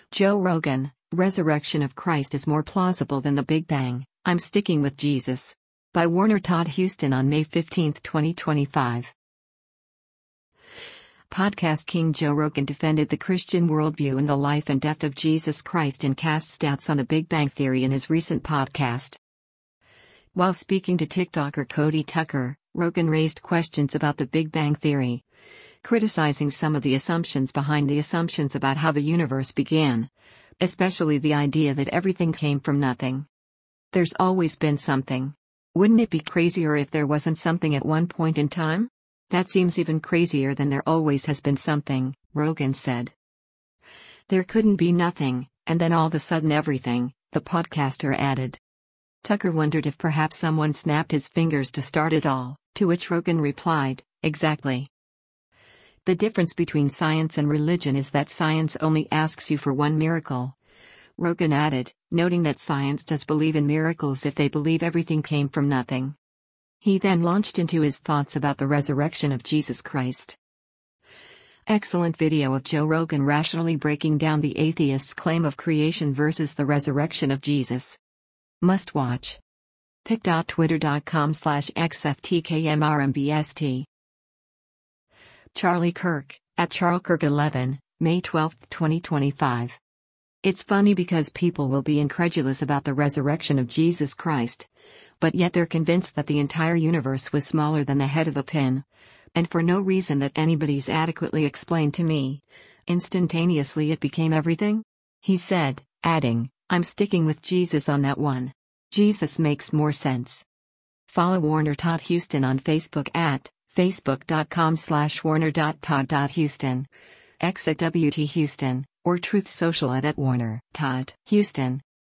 Joe Rogan, Resurrection of Christ is more plausible than the Big Bang. I'm sticking with Jesus. By Warner Todd Huston on May 15, 2025. Podcast king Joe Rogan defended the Christian worldview and the life and death of Jesus Christ and casts doubts on the Big Bang Theory in his recent podcast. While speaking to TikToker Cody Tucker, Rogan raised questions about the Big Bang Theory, criticizing some of the assumptions behind the assumptions about how the universe began, especially the idea that everything came from nothing. There's always been something. Wouldn't it be crazier if there wasn't something at one point in time? That seems even crazier than there always has been something, Rogan said. There couldn't be nothing, and then all of a sudden everything, the podcaster added. Tucker wondered if perhaps someone snapped his fingers to start it all, to which Rogan replied, exactly. The difference between science and religion is that science only asks you for one miracle. Rogan added, noting that science does believe in miracles if they believe everything came from nothing. He then launched into his thoughts about the resurrection of Jesus Christ. Excellent video of Joe Rogan rationally breaking down the atheist's claim of creation versus the resurrection of Jesus. Must watch. pic.twitter.com/xftkmrmbst. Charlie Kirk, at CharlieKirk11, May 12, 2025. It's funny because people will be incredulous about the resurrection of Jesus Christ, but yet they're convinced that the entire universe was smaller than the head of a pin, and for no reason that anybody's adequately explained to me, instantaneously it became everything? He said, adding, I'm sticking with Jesus on that one. Jesus makes more sense. Follow Warner Todd Huston on Facebook at facebook.com/warner.todd.huston, X at WT Huston, or Truth Social at Warner Todd Huston.